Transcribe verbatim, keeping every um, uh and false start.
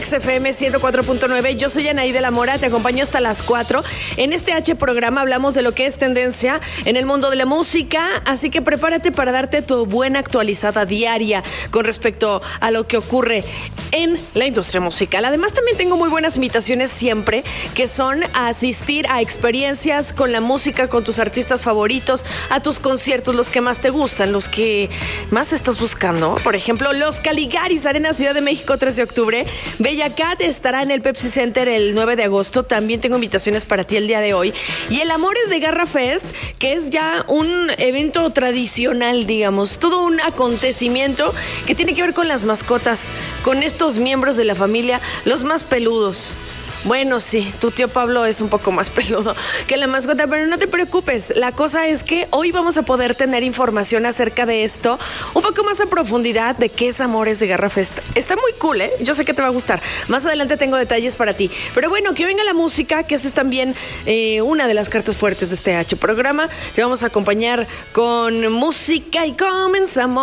X F M ciento cuatro punto nueve, yo soy Anaí de la Mora, te acompaño hasta las cuatro. En este H programa hablamos de lo que es tendencia en el mundo de la música, así que prepárate para darte tu buena actualizada diaria con respecto a lo que ocurre en la industria musical. Además, también tengo muy buenas invitaciones siempre, que son a asistir a experiencias con la música, con tus artistas favoritos, a tus conciertos, los que más te gustan, los que más estás buscando. Por ejemplo, los Caligaris, Arena Ciudad de México, tres de octubre. Bella Cat estará en el Pepsi Center el nueve de agosto. También tengo invitaciones para ti el día de hoy. Y el Amores de Garra Fest, que es ya un evento tradicional, digamos, todo un acontecimiento que tiene que ver con las mascotas, con estos miembros de la familia, los más peludos. Bueno, sí, tu tío Pablo es un poco más peludo que la mascota, pero no te preocupes. La cosa es que hoy vamos a poder tener información acerca de esto, un poco más a profundidad de qué es Amores de Garra Fest. Está muy cool, ¿eh? Yo sé que te va a gustar. Más adelante tengo detalles para ti. Pero bueno, que venga la música, que eso es también eh, una de las cartas fuertes de este H programa. Te vamos a acompañar con música y comenzamos.